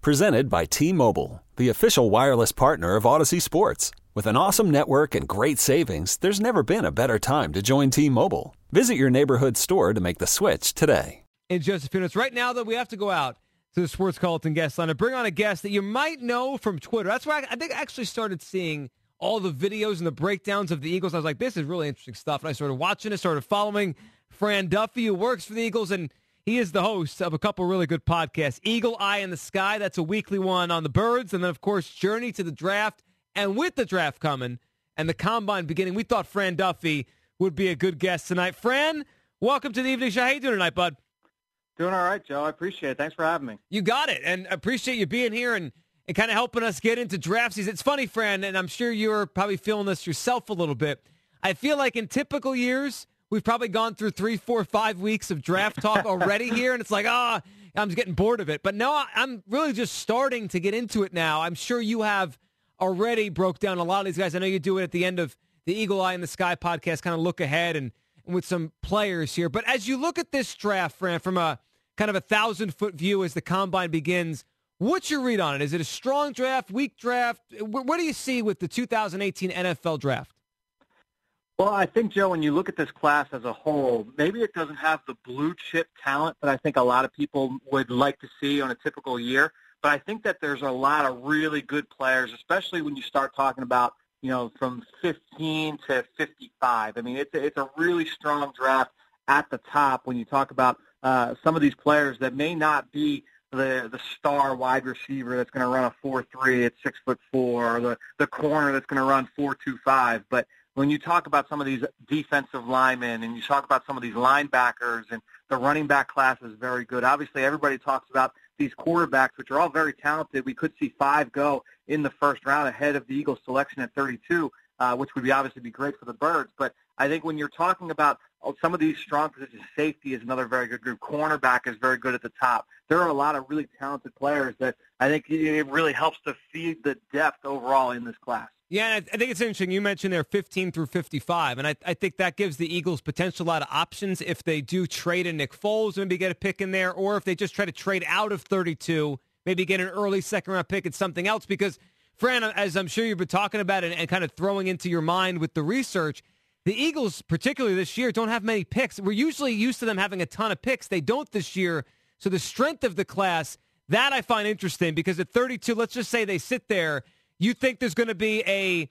Presented by T-Mobile, the official wireless partner of Odyssey Sports. With an awesome network and great savings, there's never been a better time to join T-Mobile. Visit your neighborhood store to make the switch today. In just a few minutes. Right now, though, we have to go out to the Sports Culleton guest line and bring on a guest that you might know from Twitter. That's where I think I actually started seeing all the videos and the breakdowns of the Eagles. I was like, this is really interesting stuff. And I started watching it, started following Fran Duffy, who works for the Eagles, and he is the host of a couple really good podcasts. Eagle Eye in the Sky, that's a weekly one on the Birds. And then, of course, Journey to the Draft. And with the draft coming and the combine beginning, we thought Fran Duffy would be a good guest tonight. Fran, welcome to the evening show. How you doing tonight, bud? Doing all right, Joe. I appreciate it. Thanks for having me. You got it. And I appreciate you being here and kind of helping us get into draft season. It's funny, Fran, and I'm sure you're probably feeling this yourself a little bit. I feel like in typical years, we've probably gone through 3, 4, 5 weeks of draft talk already here, and it's like, I'm just getting bored of it. But no, I'm really just starting to get into it now. I'm sure you have already broke down a lot of these guys. I know you do it at the end of the Eagle Eye in the Sky podcast, kind of look ahead and with some players here. But as you look at this draft, Fran, from a kind of 1,000-foot view as the combine begins, what's your read on it? Is it a strong draft, weak draft? What do you see with the 2018 NFL draft? Well, I think, Joe, when you look at this class as a whole, maybe it doesn't have the blue chip talent that I think a lot of people would like to see on a typical year. But I think that there's a lot of really good players, especially when you start talking about, from 15 to 55. I mean, it's a really strong draft at the top when you talk about some of these players that may not be the star wide receiver that's going to run a 4.3 at 6'4", or the corner that's going to run 4.25. But when you talk about some of these defensive linemen and you talk about some of these linebackers, and the running back class is very good. Obviously, everybody talks about these quarterbacks, which are all very talented. We could see 5 go in the first round ahead of the Eagles selection at 32, which would obviously be great for the Birds. But I think when you're talking about some of these strong positions, safety is another very good group. Cornerback is very good at the top. There are a lot of really talented players that I think it really helps to feed the depth overall in this class. Yeah, I think it's interesting. You mentioned they're 15 through 55, and I think that gives the Eagles potential a lot of options if they do trade in Nick Foles, maybe get a pick in there, or if they just try to trade out of 32, maybe get an early second-round pick at something else. Because, Fran, as I'm sure you've been talking about and kind of throwing into your mind with the research, the Eagles, particularly this year, don't have many picks. We're usually used to them having a ton of picks. They don't this year. So the strength of the class, that I find interesting, because at 32, let's just say they sit there. You think there's going to be a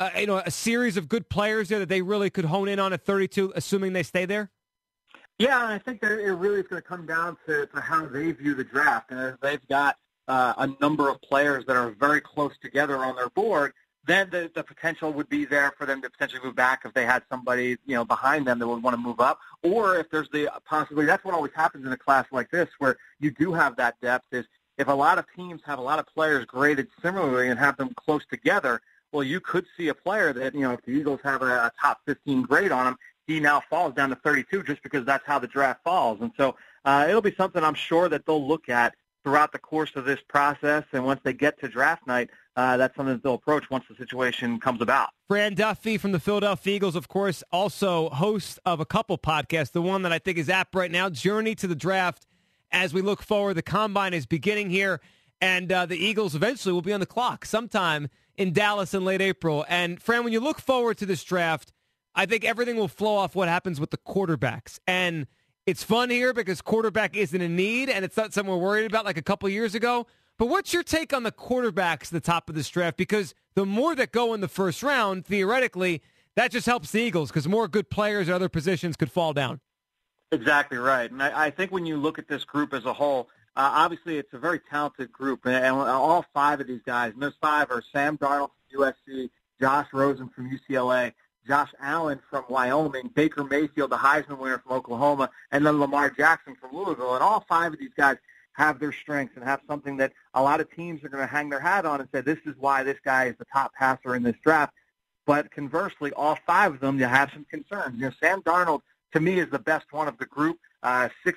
series of good players there that they really could hone in on at 32, assuming they stay there? Yeah, and I think that it really is going to come down to how they view the draft. And if they've got a number of players that are very close together on their board, then the potential would be there for them to potentially move back if they had somebody behind them that would want to move up. Or if there's the possibility, that's what always happens in a class like this, where you do have that depth, is if a lot of teams have a lot of players graded similarly and have them close together, well, you could see a player that, if the Eagles have a top 15 grade on him, he now falls down to 32 just because that's how the draft falls. And so it'll be something I'm sure that they'll look at throughout the course of this process. And once they get to draft night, that's something that they'll approach once the situation comes about. Fran Duffy from the Philadelphia Eagles, of course, also host of a couple podcasts. The one that I think is apt right now, Journey to the Draft. As we look forward, the combine is beginning here, and the Eagles eventually will be on the clock sometime in Dallas in late April. And, Fran, when you look forward to this draft, I think everything will flow off what happens with the quarterbacks. And it's fun here because quarterback isn't a need, and it's not something we're worried about like a couple years ago. But what's your take on the quarterbacks at the top of this draft? Because the more that go in the first round, theoretically, that just helps the Eagles because more good players at other positions could fall down. Exactly right. And I think when you look at this group as a whole, obviously it's a very talented group. And all 5 of these guys, and those 5 are Sam Darnold from USC, Josh Rosen from UCLA, Josh Allen from Wyoming, Baker Mayfield, the Heisman winner from Oklahoma, and then Lamar Jackson from Louisville. And all 5 of these guys have their strengths and have something that a lot of teams are going to hang their hat on and say, this is why this guy is the top passer in this draft. But conversely, all 5 of them, you have some concerns. Sam Darnold, to me, is the best one of the group. 6'4",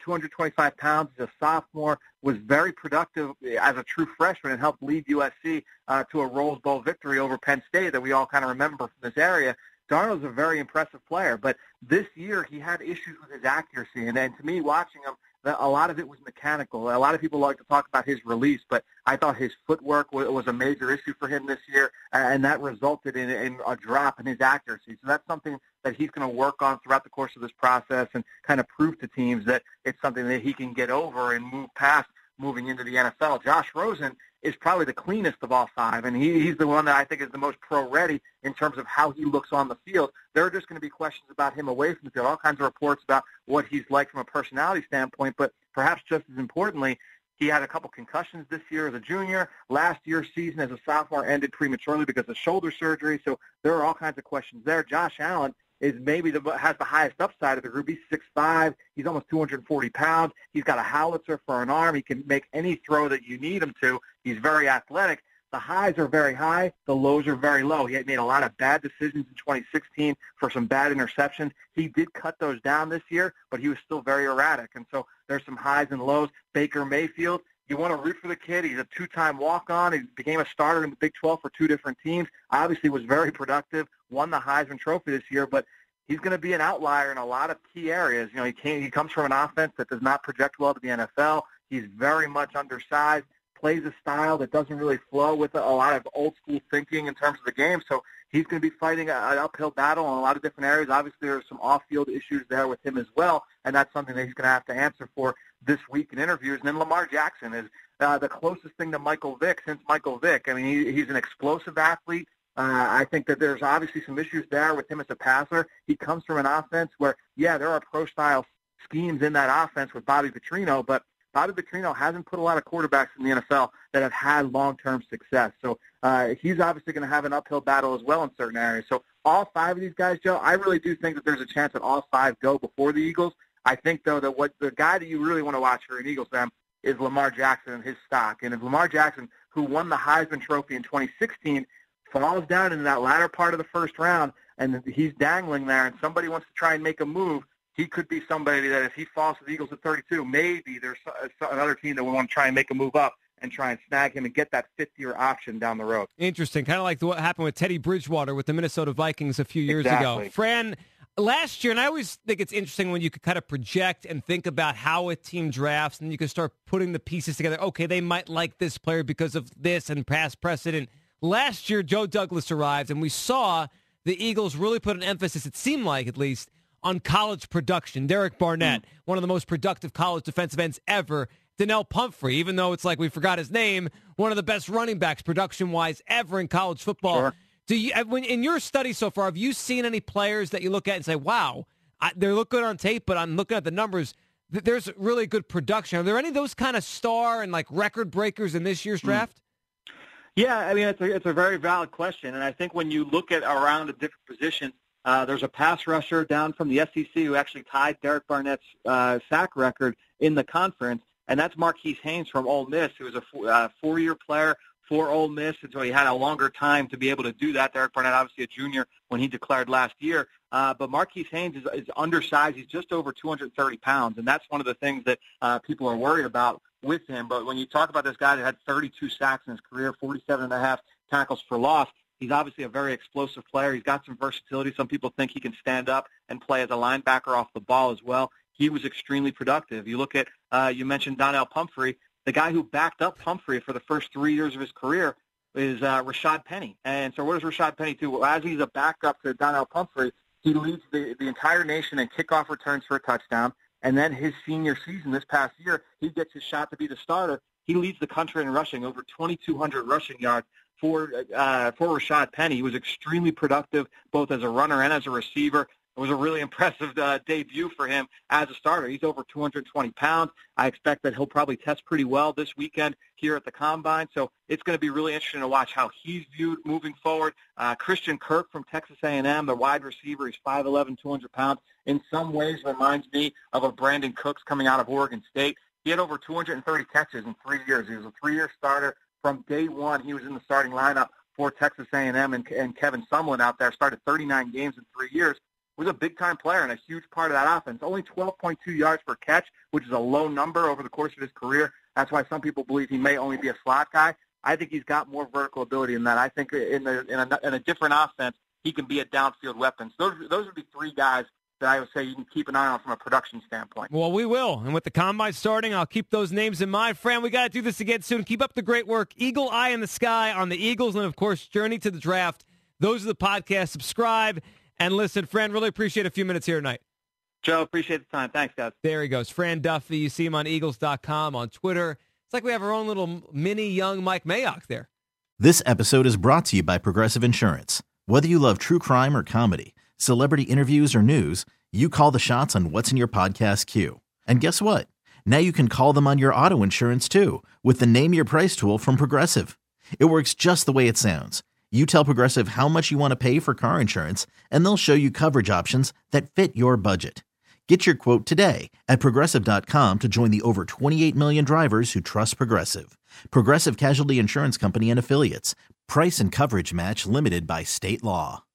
225 pounds. He's a sophomore, was very productive as a true freshman and helped lead USC to a Rose Bowl victory over Penn State that we all kind of remember from this area. Darnold's a very impressive player, but this year he had issues with his accuracy. And to me, watching him, a lot of it was mechanical. A lot of people like to talk about his release, but I thought his footwork was a major issue for him this year, and that resulted in a drop in his accuracy. So that's something that he's going to work on throughout the course of this process and kind of prove to teams that it's something that he can get over and move past moving into the NFL. Josh Rosen is probably the cleanest of all five, and he's the one that I think is the most pro-ready in terms of how he looks on the field. There are just going to be questions about him away from the field, all kinds of reports about what he's like from a personality standpoint, but perhaps just as importantly, he had a couple concussions this year as a junior. Last year's season as a sophomore ended prematurely because of shoulder surgery, so there are all kinds of questions there. Josh Allen is maybe has the highest upside of the group. He's 6'5". He's almost 240 pounds. He's got a howitzer for an arm. He can make any throw that you need him to. He's very athletic. The highs are very high. The lows are very low. He had made a lot of bad decisions in 2016 for some bad interceptions. He did cut those down this year, but he was still very erratic. And so there's some highs and lows. Baker Mayfield, you want to root for the kid. He's a two-time walk-on. He became a starter in the Big 12 for two different teams. Obviously was very productive, won the Heisman Trophy this year, but he's going to be an outlier in a lot of key areas. You know, he comes from an offense that does not project well to the NFL. He's very much undersized, plays a style that doesn't really flow with a lot of old-school thinking in terms of the game. So he's going to be fighting an uphill battle in a lot of different areas. Obviously, there's some off-field issues there with him as well, and that's something that he's going to have to answer for this week in interviews. And then Lamar Jackson is the closest thing to Michael Vick since Michael Vick. I mean, he's an explosive athlete. I think that there's obviously some issues there with him as a passer. He comes from an offense where, yeah, there are pro-style schemes in that offense with Bobby Petrino, but Bobby Petrino hasn't put a lot of quarterbacks in the NFL that have had long-term success. So he's obviously going to have an uphill battle as well in certain areas. So all five of these guys, Joe, I really do think that there's a chance that all five go before the Eagles. I think, though, that what the guy that you really want to watch for an Eagles fan is Lamar Jackson and his stock. And if Lamar Jackson, who won the Heisman Trophy in 2016, falls down in that latter part of the first round and he's dangling there and somebody wants to try and make a move, he could be somebody that if he falls to the Eagles at 32, maybe there's another team that will want to try and make a move up and try and snag him and get that fifth-year option down the road. Interesting. Kind of like what happened with Teddy Bridgewater with the Minnesota Vikings a few years ago. Fran, last year, and I always think it's interesting when you could kind of project and think about how a team drafts and you can start putting the pieces together. Okay, they might like this player because of this and past precedent. Last year, Joe Douglas arrived, and we saw the Eagles really put an emphasis, it seemed like at least, on college production. Derek Barnett, one of the most productive college defensive ends ever. Donnell Pumphrey, even though it's like we forgot his name, one of the best running backs production-wise ever in college football. Sure. Do you, in your study so far, have you seen any players that you look at and say, wow, they look good on tape, but I'm looking at the numbers, there's really good production. Are there any of those kind of star and like record breakers in this year's draft? Yeah, I mean, it's a very valid question, and I think when you look at around the different positions, there's a pass rusher down from the SEC who actually tied Derek Barnett's sack record in the conference, and that's Marquise Haynes from Ole Miss, who was a four-year player for Ole Miss, and so he had a longer time to be able to do that. Derek Barnett, obviously a junior when he declared last year, but Marquise Haynes is undersized. He's just over 230 pounds, and that's one of the things that people are worried about with him. But when you talk about this guy that had 32 sacks in his career, 47.5 tackles for loss, he's obviously a very explosive player. He's got some versatility. Some people think he can stand up and play as a linebacker off the ball as well. He was extremely productive. You look at, you mentioned Donnell Pumphrey. The guy who backed up Pumphrey for the first 3 years of his career is Rashad Penny. And so what does Rashad Penny do? Well, as he's a backup to Donnell Pumphrey, he leads the entire nation in kickoff returns for a touchdown. And then his senior season this past year, he gets his shot to be the starter. He leads the country in rushing, over 2,200 rushing yards for Rashad Penny. He was extremely productive both as a runner and as a receiver. It was a really impressive debut for him as a starter. He's over 220 pounds. I expect that he'll probably test pretty well this weekend here at the Combine. So it's going to be really interesting to watch how he's viewed moving forward. Christian Kirk from Texas A&M, the wide receiver, he's 5'11", 200 pounds. In some ways reminds me of a Brandon Cooks coming out of Oregon State. He had over 230 catches in 3 years. He was a three-year starter. From day one, he was in the starting lineup for Texas A&M, and Kevin Sumlin out there started 39 games in 3 years. Was a big-time player and a huge part of that offense. Only 12.2 yards per catch, which is a low number over the course of his career. That's why some people believe he may only be a slot guy. I think he's got more vertical ability than that. I think in a different offense, he can be a downfield weapon. So those would be three guys that I would say you can keep an eye on from a production standpoint. Well, we will. And with the Combine starting, I'll keep those names in mind. Fran, we got to do this again soon. Keep up the great work. Eagle Eye in the Sky on the Eagles and, of course, Journey to the Draft. Those are the podcasts. Subscribe and listen. Fran, really appreciate a few minutes here tonight. Joe, appreciate the time. Thanks, guys. There he goes. Fran Duffy. You see him on Eagles.com, on Twitter. It's like we have our own little mini young Mike Mayock there. This episode is brought to you by Progressive Insurance. Whether you love true crime or comedy, celebrity interviews or news, you call the shots on what's in your podcast queue. And guess what? Now you can call them on your auto insurance too with the Name Your Price tool from Progressive. It works just the way it sounds. You tell Progressive how much you want to pay for car insurance, and they'll show you coverage options that fit your budget. Get your quote today at Progressive.com to join the over 28 million drivers who trust Progressive. Progressive Casualty Insurance Company and Affiliates. Price and coverage match limited by state law.